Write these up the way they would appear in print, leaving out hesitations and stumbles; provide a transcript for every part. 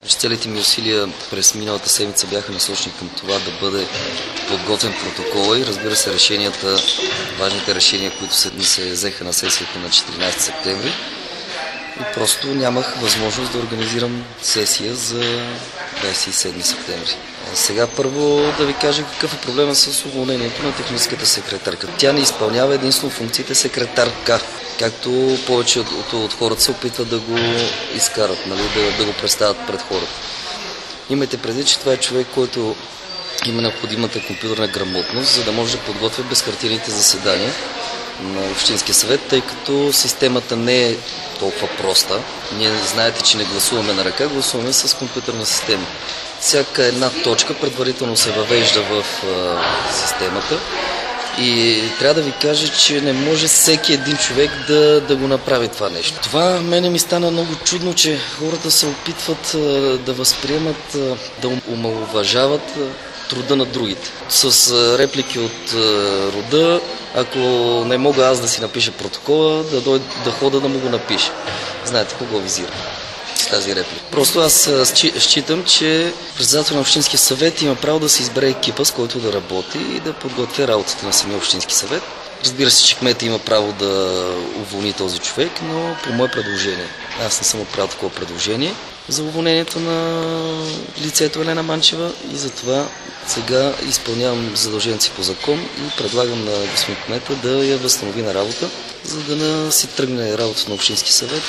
Целите ми усилия през миналата седмица бяха насочени към това да бъде подготвен протокола и разбира се важните решения, които се взеха на сесията на 14 септември. И просто нямах възможност да организирам сесия за 27 септември. Сега първо да ви кажа какъв е проблема с уволнението на техническата секретарка. Тя не изпълнява единствено функциите секретарка, както повечето от хората се опитват да го изкарат, нали, да го представят пред хората. Имайте предвид, че това е човек, който има необходимата компютърна грамотност, за да може да подготвя безхартийните заседания на Общинския съвет, тъй като системата не е толкова проста. Ние знаете, че не гласуваме на ръка, гласуваме с компютърна система. Всяка една точка предварително се въвежда в системата и трябва да ви кажа, че не може всеки един човек да го направи това нещо. Това мене ми стана много чудно, че хората се опитват да възприемат, да омаловажават труда на другите. С реплики от рода, ако не мога аз да си напиша протокола, да хода да му го напиша. Знаете кого визирам с тази реплика. Просто аз считам, че председател на Общинския съвет има право да се избере екипа, с който да работи и да подготвя работата на самия Общински съвет. Разбира се, че кмет има право да уволни този човек, но по мое предложение. Аз не съм отправил такова предложение за уволнението на лицето Елена Манчева и затова сега изпълнявам задължението си по закон и предлагам на господин кмета да я възстанови на работа, за да си тръгне работата на Общински съвет,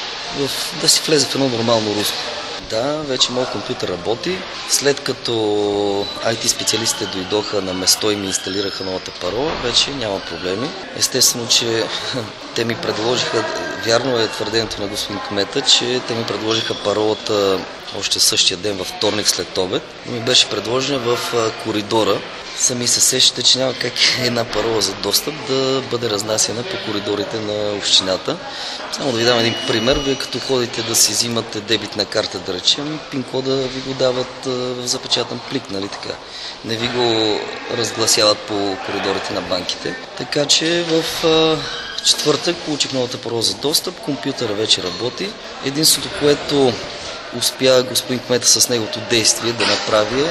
да си влезе в едно нормално русло. Да, вече моят компютър работи. След като IT специалистите дойдоха на место и ми инсталираха новата парола, вече няма проблеми. Естествено, че те ми предложиха, вярно е твърдението на господин кмета, че те ми предложиха паролата още същия ден във вторник след обед. Ми беше предложена в коридора. Сами се сещате, че няма как една парола за достъп да бъде разнасяна по коридорите на общината. Само да ви дам един пример. Вие като ходите да си взимате дебитна карта, да речем, пин-кода ви го дават в запечатан плик, нали така? Не ви го разгласяват по коридорите на банките. Така че в четвъртък получих новата парола за достъп, компютъра вече работи. Единството, което успя господин кмета с неговото действие да направи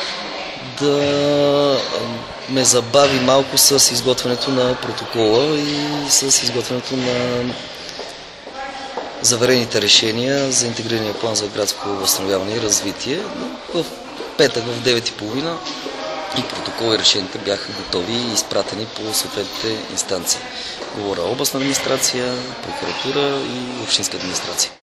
да ме забави малко с изготвянето на протокола и с изготвянето на заверените решения за интегрирания план за градско възстановяване и развитие. В петък в 9:30 и протокол и решенията бяха готови и изпратени по съответните инстанции. Говоря областна администрация, прокуратура и общинска администрация.